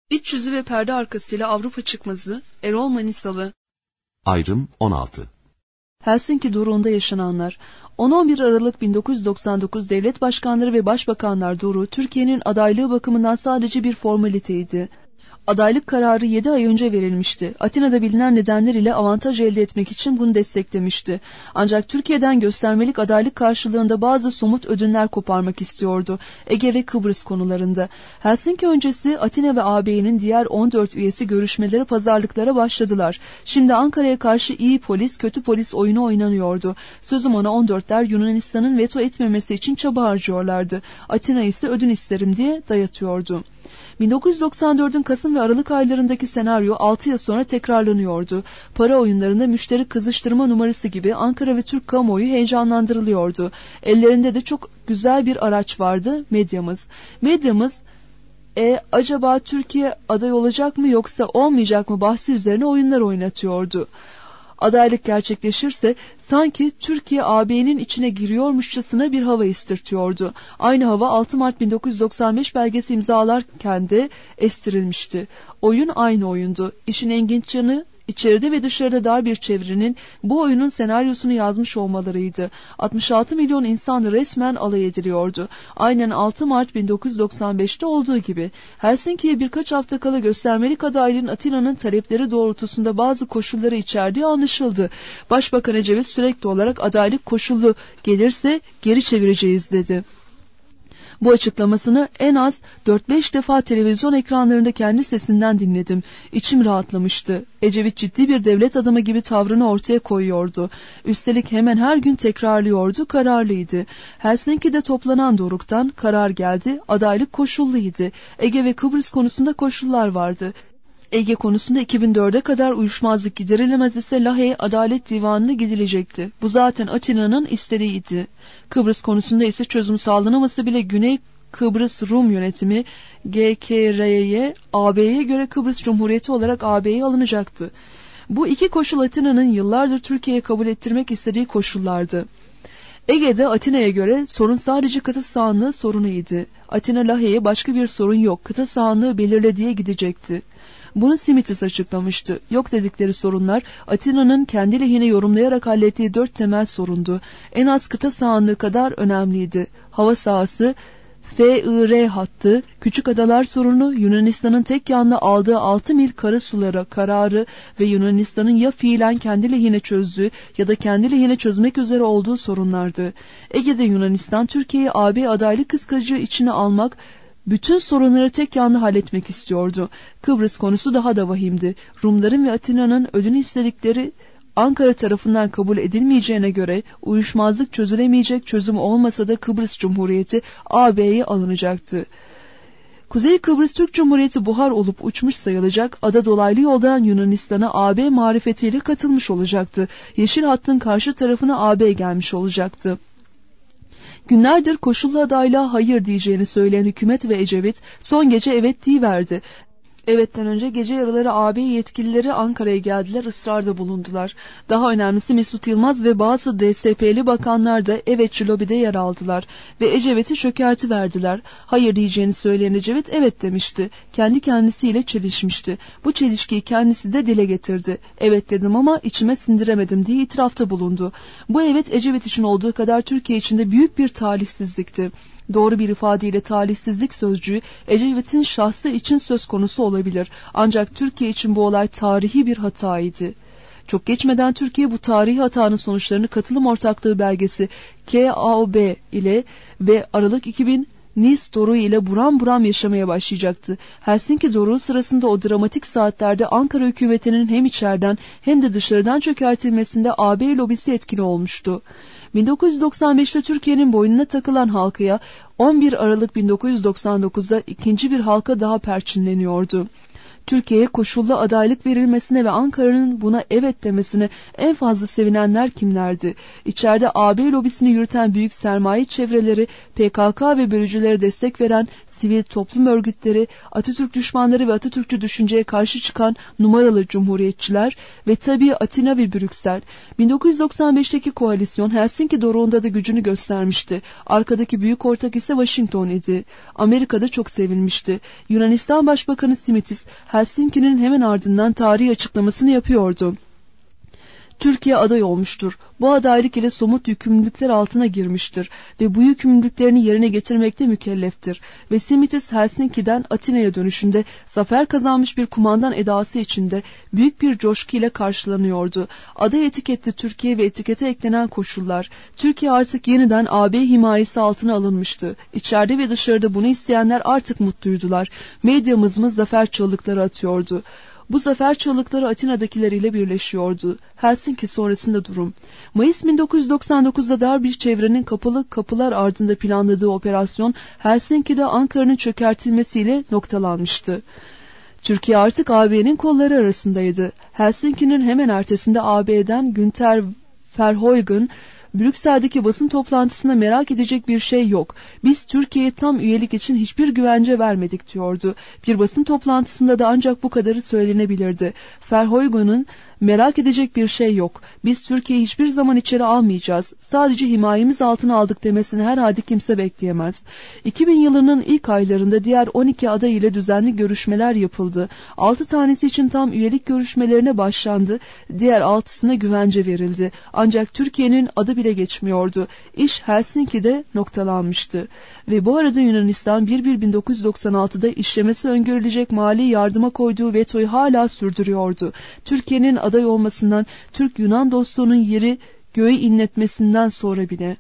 İç yüzü ve perde arkasıyla Avrupa çıkmazı, Erol Manisalı. Ayrım 16. Helsinki doruğunda yaşananlar. 10-11 Aralık 1999 devlet başkanları ve başbakanlar doruğu Türkiye'nin adaylığı bakımından sadece bir formaliteydi. Adaylık kararı 7 ay önce verilmişti. Atina'da bilinen nedenler ile avantaj elde etmek için bunu desteklemişti. Ancak Türkiye'den göstermelik adaylık karşılığında bazı somut ödünler koparmak istiyordu. Ege ve Kıbrıs konularında. Helsinki öncesi Atina ve AB'nin diğer 14 üyesi görüşmeleri pazarlıklara başladılar. Şimdi Ankara'ya karşı iyi polis, kötü polis oyunu oynanıyordu. Sözüm ona 14'ler Yunanistan'ın veto etmemesi için çaba harcıyorlardı. Atina ise ödün isterim diye dayatıyordu. 1994'ün Kasım ve Aralık aylarındaki senaryo 6 yıl sonra tekrarlanıyordu. Para oyunlarında müşteri kızıştırma numarası gibi Ankara ve Türk kamuoyu heyecanlandırılıyordu. Ellerinde de çok güzel bir araç vardı, medyamız. Medyamız, acaba Türkiye aday olacak mı yoksa olmayacak mı bahsi üzerine oyunlar oynatıyordu. Adaylık gerçekleşirse sanki Türkiye AB'nin içine giriyormuşçasına bir hava istirtiyordu. Aynı hava 6 Mart 1995 belgesi imzalarken de estirilmişti. Oyun aynı oyundu. İşin ilginç yanı İçeride ve dışarıda dar bir çevrenin bu oyunun senaryosunu yazmış olmalarıydı. 66 milyon insan resmen alay ediliyordu. Aynen 6 Mart 1995'te olduğu gibi. Helsinki'ye birkaç hafta kala göstermelik adaylığın Atina'nın talepleri doğrultusunda bazı koşulları içerdiği anlaşıldı. Başbakan Ecevit sürekli olarak adaylık koşullu gelirse geri çevireceğiz dedi. Bu açıklamasını en az 4-5 defa televizyon ekranlarında kendi sesinden dinledim. İçim rahatlamıştı. Ecevit ciddi bir devlet adamı gibi tavrını ortaya koyuyordu. Üstelik hemen her gün tekrarlıyordu, kararlıydı. Helsinki'de toplanan doruktan karar geldi, adaylık koşulluydu. Ege ve Kıbrıs konusunda koşullar vardı. Ege konusunda 2004'e kadar uyuşmazlık giderilemez ise Lahey Adalet Divanı'na gidilecekti. Bu zaten Atina'nın isteğiydi. Kıbrıs konusunda ise çözüm sağlanamasa bile Güney Kıbrıs Rum yönetimi GKR'ye, AB'ye göre Kıbrıs Cumhuriyeti olarak AB'ye alınacaktı. Bu iki koşul Atina'nın yıllardır Türkiye'ye kabul ettirmek istediği koşullardı. Ege'de Atina'ya göre sorun sadece kıta sahanlığı sorunuydu. Atina Lahey'e başka bir sorun yok, kıta sahanlığı belirle diye gidecekti. Bunu Simitis açıklamıştı. Yok dedikleri sorunlar Atina'nın kendi lehine yorumlayarak hallettiği 4 temel sorundu. En az kıta sahanlığı kadar önemliydi. Hava sahası, FIR hattı, küçük adalar sorunu, Yunanistan'ın tek yanlı aldığı 6 mil kara sulara kararı ve Yunanistan'ın ya fiilen kendi lehine çözdüğü ya da kendi lehine çözmek üzere olduğu sorunlardı. Ege'de Yunanistan Türkiye'yi AB adaylık kıskacı içine almak, bütün sorunları tek yanlı halletmek istiyordu. Kıbrıs konusu daha da vahimdi. Rumların ve Atina'nın ödünü istedikleri Ankara tarafından kabul edilmeyeceğine göre uyuşmazlık çözülemeyecek, çözüm olmasa da Kıbrıs Cumhuriyeti AB'ye alınacaktı. Kuzey Kıbrıs Türk Cumhuriyeti buhar olup uçmuş sayılacak, ada dolaylı yoldan Yunanistan'a AB marifetiyle katılmış olacaktı. Yeşil hattın karşı tarafına AB gelmiş olacaktı. Günlerdir koşullu adaylığa hayır diyeceğini söyleyen hükümet ve Ecevit son gece evet deyiverdi. Evet'ten önce gece yarıları AB yetkilileri Ankara'ya geldiler, ısrarda bulundular. Daha önemlisi Mesut Yılmaz ve bazı DSP'li bakanlar da evetçi lobide yer aldılar ve Ecevit'i çökertiverdiler. Hayır diyeceğini söyleyen Ecevit evet demişti. Kendi kendisiyle çelişmişti. Bu çelişkiyi kendisi de dile getirdi. Evet dedim ama içime sindiremedim diye itirafta bulundu. Bu evet Ecevit için olduğu kadar Türkiye için de büyük bir talihsizlikti. Doğru bir ifadeyle talihsizlik sözcüğü Ecevit'in şahsı için söz konusu olabilir. Ancak Türkiye için bu olay tarihi bir hataydı. Çok geçmeden Türkiye bu tarihi hatanın sonuçlarını katılım ortaklığı belgesi KAOB ile ve Aralık 2000 Nice doruğu ile buram buram yaşamaya başlayacaktı. Helsinki doruğu sırasında o dramatik saatlerde Ankara hükümetinin hem içeriden hem de dışarıdan çökertilmesinde AB lobisi etkili olmuştu. 1995'te Türkiye'nin boynuna takılan halkaya 11 Aralık 1999'da ikinci bir halka daha perçinleniyordu. Türkiye'ye koşullu adaylık verilmesine ve Ankara'nın buna evet demesine en fazla sevinenler kimlerdi? İçeride AB lobisini yürüten büyük sermaye çevreleri, PKK ve bölücülere destek veren sivil toplum örgütleri, Atatürk düşmanları ve Atatürkçü düşünceye karşı çıkan numaralı cumhuriyetçiler ve tabii Atina ve Brüksel. 1995'teki koalisyon Helsinki doruğunda da gücünü göstermişti. Arkadaki büyük ortak ise Washington idi. Amerika'da çok sevilmişti. Yunanistan Başbakanı Simitis, Helsinki'nin hemen ardından tarihi açıklamasını yapıyordu. Türkiye aday olmuştur. Bu adaylık ile somut yükümlülükler altına girmiştir ve bu yükümlülüklerini yerine getirmekte mükelleftir. Ve Simitis Helsinki'den Atina'ya dönüşünde zafer kazanmış bir kumandan edası içinde büyük bir coşku ile karşılanıyordu. Aday etiketli Türkiye ve etikete eklenen koşullar. Türkiye artık yeniden AB himayesi altına alınmıştı. İçeride ve dışarıda bunu isteyenler artık mutluydular. Medyamız zafer çığlıkları atıyordu. Bu zafer çığlıkları Atina'dakileriyle birleşiyordu. Helsinki sonrasında durum. Mayıs 1999'da dar bir çevrenin kapalı kapılar ardında planladığı operasyon Helsinki'de Ankara'nın çökertilmesiyle noktalanmıştı. Türkiye artık AB'nin kolları arasındaydı. Helsinki'nin hemen ertesinde AB'den Günther Verheugen, Brüksel'deki basın toplantısında merak edecek bir şey yok. Biz Türkiye'ye tam üyelik için hiçbir güvence vermedik diyordu. Bir basın toplantısında da ancak bu kadarı söylenebilirdi. Verheugen'ın merak edecek bir şey yok. Biz Türkiye'yi hiçbir zaman içeri almayacağız. Sadece himayemiz altına aldık demesini herhalde kimse bekleyemez. 2000 yılının ilk aylarında diğer 12 aday ile düzenli görüşmeler yapıldı. 6 tanesi için tam üyelik görüşmelerine başlandı. Diğer 6'sına güvence verildi. Ancak Türkiye'nin adı bile geçmiyordu. İş Helsinki'de noktalanmıştı. Ve bu arada Yunanistan 1-1-1996'da işlemesi öngörülecek mali yardıma koyduğu vetoyu hala sürdürüyordu. Türkiye'nin aday olmasından, Türk-Yunan dostluğunun yeri göğü inletmesinden sonra bile.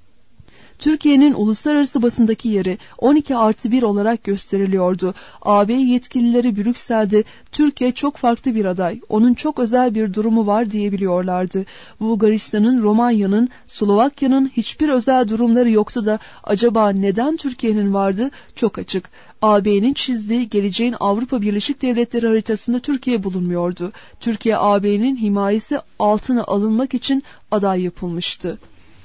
Türkiye'nin uluslararası basındaki yeri 12+1 olarak gösteriliyordu. AB yetkilileri Brüksel'de Türkiye çok farklı bir aday, onun çok özel bir durumu var diyebiliyorlardı. Bulgaristan'ın, Romanya'nın, Slovakya'nın hiçbir özel durumları yoktu da acaba neden Türkiye'nin vardı? Çok açık. AB'nin çizdiği geleceğin Avrupa Birleşik Devletleri haritasında Türkiye bulunmuyordu. Türkiye AB'nin himayesi altına alınmak için aday yapılmıştı.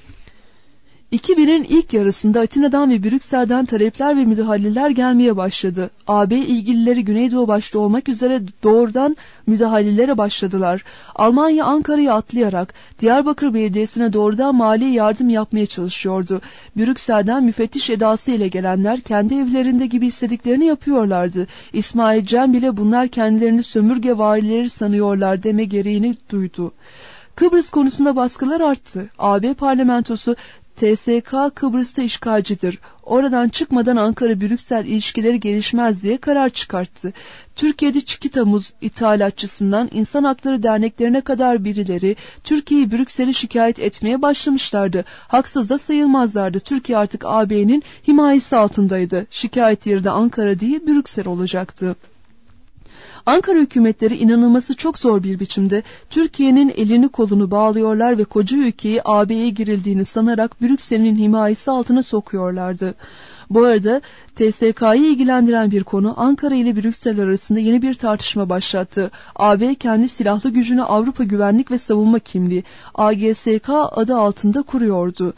2000'in ilk yarısında Atina'dan ve Brüksel'den talepler ve müdahaleler gelmeye başladı. AB ilgilileri Güneydoğu başta olmak üzere doğrudan müdahalelere başladılar. Almanya Ankara'yı atlayarak Diyarbakır Belediyesi'ne doğrudan mali yardım yapmaya çalışıyordu. Brüksel'den müfettiş edası ile gelenler kendi evlerinde gibi istediklerini yapıyorlardı. İsmail Cem bile bunlar kendilerini sömürge valileri sanıyorlar deme gereğini duydu. Kıbrıs konusunda baskılar arttı. AB parlamentosu TSK Kıbrıs'ta işgalcidir. Oradan çıkmadan Ankara-Brüksel ilişkileri gelişmez diye karar çıkarttı. Türkiye'de çikita muz ithalatçısından insan hakları derneklerine kadar birileri Türkiye'yi Brüksel'e şikayet etmeye başlamışlardı. Haksız da sayılmazlardı. Türkiye artık AB'nin himayesi altındaydı. Şikayet yeri de Ankara değil Brüksel olacaktı. Ankara hükümetleri inanılması çok zor bir biçimde Türkiye'nin elini kolunu bağlıyorlar ve koca ülkeyi AB'ye girildiğini sanarak Brüksel'in himayesi altına sokuyorlardı. Bu arada TSK'yı ilgilendiren bir konu Ankara ile Brüksel arasında yeni bir tartışma başlattı. AB kendi silahlı gücünü Avrupa Güvenlik ve Savunma Kimliği AGSK adı altında kuruyordu.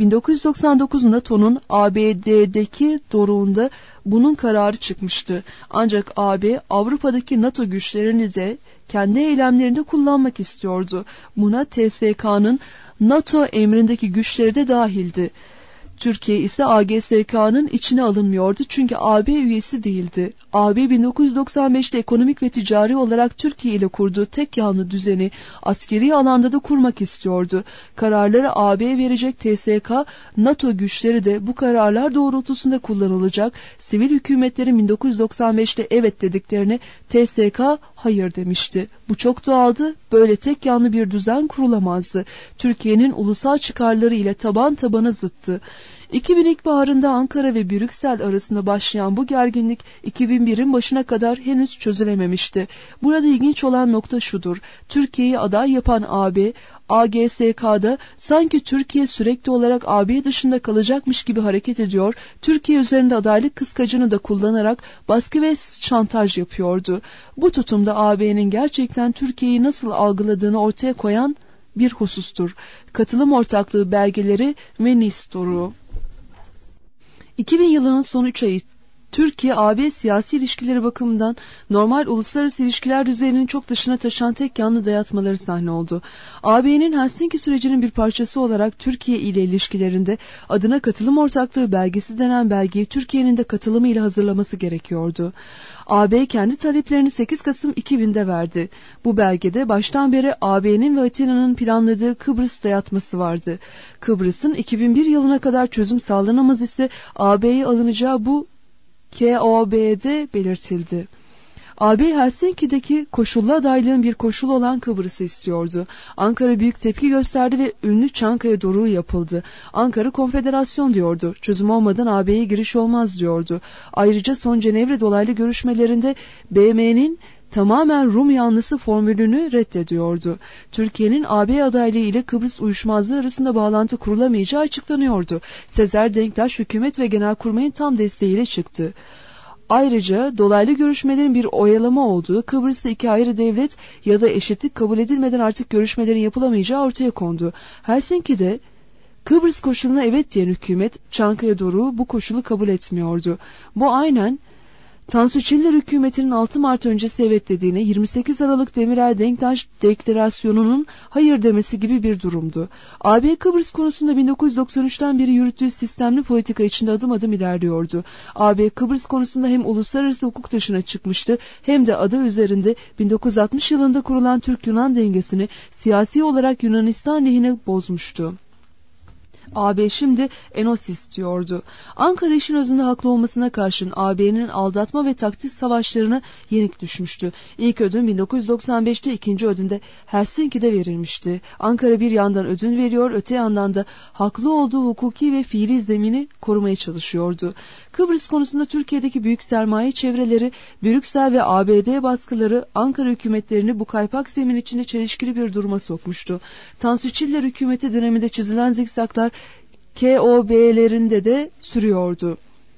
1999 NATO'nun ABD'deki doruğunda bunun kararı çıkmıştı. Ancak AB Avrupa'daki NATO güçlerini de kendi eylemlerinde kullanmak istiyordu. Buna TSK'nın NATO emrindeki güçleri de dahildi. Türkiye ise AGSK'nın içine alınmıyordu çünkü AB üyesi değildi. AB 1995'te ekonomik ve ticari olarak Türkiye ile kurduğu tek yanlı düzeni askeri alanda da kurmak istiyordu. Kararları AB verecek TSK, NATO güçleri de bu kararlar doğrultusunda kullanılacak. Sivil hükümetlerin 1995'te evet dediklerine TSK hayır demişti. Bu çok doğaldı. Böyle tek yanlı bir düzen kurulamazdı. Türkiye'nin ulusal çıkarları ile taban tabana zıttı. 2000 ilkbaharında Ankara ve Brüksel arasında başlayan bu gerginlik 2001'in başına kadar henüz çözülememişti. Burada ilginç olan nokta şudur. Türkiye'yi aday yapan AB, AGSK'da sanki Türkiye sürekli olarak AB dışında kalacakmış gibi hareket ediyor, Türkiye üzerinde adaylık kıskacını da kullanarak baskı ve şantaj yapıyordu. Bu tutumda AB'nin gerçekten Türkiye'yi nasıl algıladığını ortaya koyan bir husustur. Katılım ortaklığı belgeleri ve Nice doruğu. 2000 yılının son 3 ayı Türkiye-AB siyasi ilişkileri bakımından normal uluslararası ilişkiler düzeyinin çok dışına taşan tek yanlı dayatmaları sahne oldu. AB'nin Helsinki sürecinin bir parçası olarak Türkiye ile ilişkilerinde adına katılım ortaklığı belgesi denen belgeyi Türkiye'nin de katılımı ile hazırlaması gerekiyordu. AB kendi taleplerini 8 Kasım 2000'de verdi. Bu belgede baştan beri AB'nin ve Atina'nın planladığı Kıbrıs dayatması vardı. Kıbrıs'ın 2001 yılına kadar çözüm sağlanamaz ise AB'ye alınacağı bu KOB'de belirtildi. AB Helsinki'deki koşullu adaylığın bir koşulu olan Kıbrıs'ı istiyordu. Ankara büyük tepki gösterdi ve ünlü Çankaya Doruğu yapıldı. Ankara konfederasyon diyordu. Çözüm olmadan AB'ye giriş olmaz diyordu. Ayrıca son Cenevre dolaylı görüşmelerinde BM'nin tamamen Rum yanlısı formülünü reddediyordu. Türkiye'nin AB adaylığı ile Kıbrıs uyuşmazlığı arasında bağlantı kurulamayacağı açıklanıyordu. Sezer Denktaş hükümet ve genelkurmayın tam desteğiyle çıktı. Ayrıca dolaylı görüşmelerin bir oyalama olduğu, Kıbrıs'ta iki ayrı devlet ya da eşitlik kabul edilmeden artık görüşmelerin yapılamayacağı ortaya kondu. Helsinki'de Kıbrıs koşuluna evet diyen hükümet, Çankaya Doruğu bu koşulu kabul etmiyordu. Bu aynen Tansu Çiller hükümetinin 6 Mart öncesi evet dediğine 28 Aralık Demirel Denktaş deklarasyonunun hayır demesi gibi bir durumdu. AB Kıbrıs konusunda 1993'ten beri yürüttüğü sistemli politika içinde adım adım ilerliyordu. AB Kıbrıs konusunda hem uluslararası hukuk dışına çıkmıştı hem de adı üzerinde 1960 yılında kurulan Türk-Yunan dengesini siyasi olarak Yunanistan lehine bozmuştu. AB şimdi ENOS istiyordu. Ankara işin özünde haklı olmasına karşın AB'nin aldatma ve taktik savaşlarına yenik düşmüştü. İlk ödün 1995'te, ikinci ödünde Helsinki'de verilmişti. Ankara bir yandan ödün veriyor, öte yandan da haklı olduğu hukuki ve fiili zemini korumaya çalışıyordu. Kıbrıs konusunda Türkiye'deki büyük sermaye çevreleri, Brüksel ve ABD baskıları Ankara hükümetlerini bu kaypak zemin içinde çelişkili bir duruma sokmuştu. Tansu Çiller hükümeti döneminde çizilen zikzaklar KOB'lerinde de sürüyordu.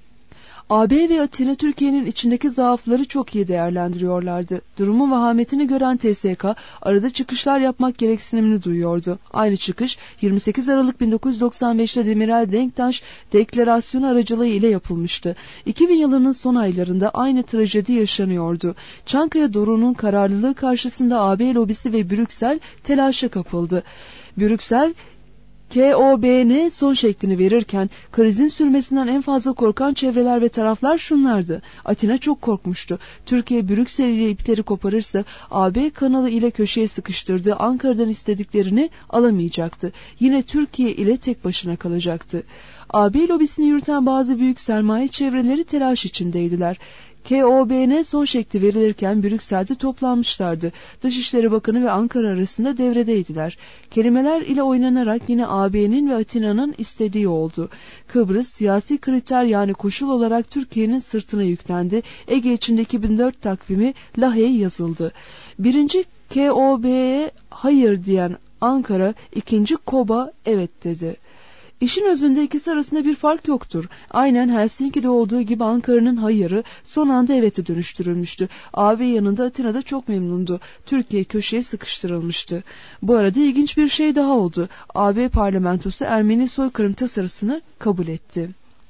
AB ve Atina Türkiye'nin içindeki zaafları çok iyi değerlendiriyorlardı. Durumun vahametini gören TSK arada çıkışlar yapmak gereksinimini duyuyordu. Aynı çıkış 28 Aralık 1995'te Demirel Denktaş deklarasyonu aracılığı ile yapılmıştı. 2000 yılının son aylarında aynı trajedi yaşanıyordu. Çankaya Doruğu'nun kararlılığı karşısında AB lobisi ve Brüksel telaşa kapıldı. Brüksel KOB'ne son şeklini verirken krizin sürmesinden en fazla korkan çevreler ve taraflar şunlardı. Atina çok korkmuştu. Türkiye Brüksel ile ipleri koparırsa AB kanalı ile köşeye sıkıştırdığı Ankara'dan istediklerini alamayacaktı. Yine Türkiye ile tek başına kalacaktı. AB lobisini yürüten bazı büyük sermaye çevreleri telaş içindeydiler. KOB'ne son şekli verilirken Brüksel'de toplanmışlardı. Dışişleri Bakanı ve Ankara arasında devredeydiler. Kelimeler ile oynanarak yine AB'nin ve Atina'nın istediği oldu. Kıbrıs siyasi kriter yani koşul olarak Türkiye'nin sırtına yüklendi. Ege içinde 2004 takvimi Lahey yazıldı. Birinci KOB'ye hayır diyen Ankara, ikinci KOB'a evet dedi. İşin özünde ikisi arasında bir fark yoktur. Aynen Helsinki'de olduğu gibi Ankara'nın hayırı son anda evete dönüştürülmüştü. AB yanında Atina'da çok memnundu. Türkiye köşeye sıkıştırılmıştı. Bu arada ilginç bir şey daha oldu. AB parlamentosu Ermeni soykırım tasarısını kabul etti.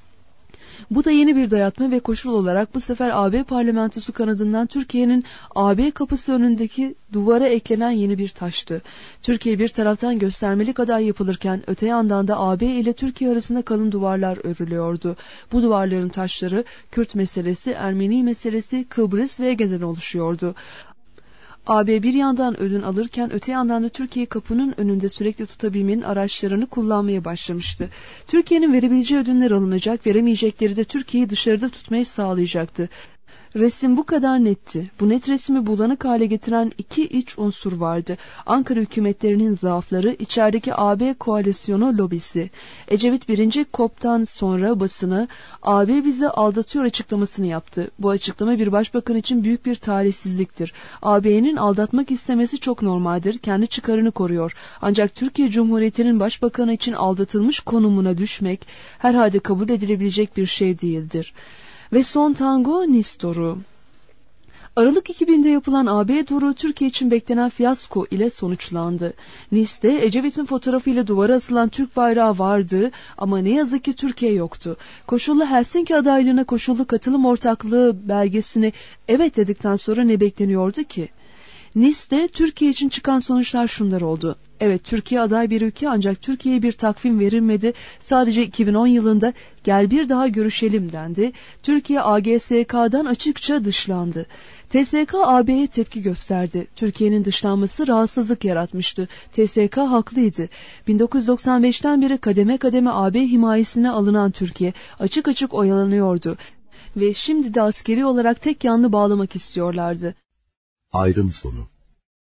Bu da yeni bir dayatma ve koşul olarak bu sefer AB parlamentosu kanadından Türkiye'nin AB kapısı önündeki duvara eklenen yeni bir taştı. Türkiye bir taraftan göstermelik aday yapılırken öte yandan da AB ile Türkiye arasında kalın duvarlar örülüyordu. Bu duvarların taşları Kürt meselesi, Ermeni meselesi, Kıbrıs ve Ege'den oluşuyordu. AB bir yandan ödün alırken öte yandan da Türkiye kapının önünde sürekli tutabilmenin araçlarını kullanmaya başlamıştı. Türkiye'nin verebileceği ödünler alınacak, veremeyecekleri de Türkiye'yi dışarıda tutmayı sağlayacaktı. Resim bu kadar netti. Bu net resmi bulanık hale getiren iki iç unsur vardı. Ankara hükümetlerinin zaafları, içerideki AB koalisyonu lobisi. Ecevit 1. COP'tan sonra basına AB bizi aldatıyor açıklamasını yaptı. Bu açıklama bir başbakan için büyük bir talihsizliktir. AB'nin aldatmak istemesi çok normaldir. Kendi çıkarını koruyor. Ancak Türkiye Cumhuriyeti'nin başbakanı için aldatılmış konumuna düşmek herhalde kabul edilebilecek bir şey değildir. Ve son tango Nistor'u. Aralık 2000'de yapılan AB turu Türkiye için beklenen fiyasko ile sonuçlandı. Nice'de Ecevit'in fotoğrafıyla duvara asılan Türk bayrağı vardı ama ne yazık ki Türkiye yoktu. Koşullu Helsinki adaylığına koşullu katılım ortaklığı belgesini evet dedikten sonra ne bekleniyordu ki? Nice'de Türkiye için çıkan sonuçlar şunlar oldu. Evet, Türkiye aday bir ülke ancak Türkiye'ye bir takvim verilmedi. Sadece 2010 yılında gel bir daha görüşelim dendi. Türkiye AGSK'dan açıkça dışlandı. TSK AB'ye tepki gösterdi. Türkiye'nin dışlanması rahatsızlık yaratmıştı. TSK haklıydı. 1995'ten beri kademe kademe AB himayesine alınan Türkiye açık açık oyalanıyordu. Ve şimdi de askeri olarak tek yanlı bağlamak istiyorlardı. Ayrım sonu.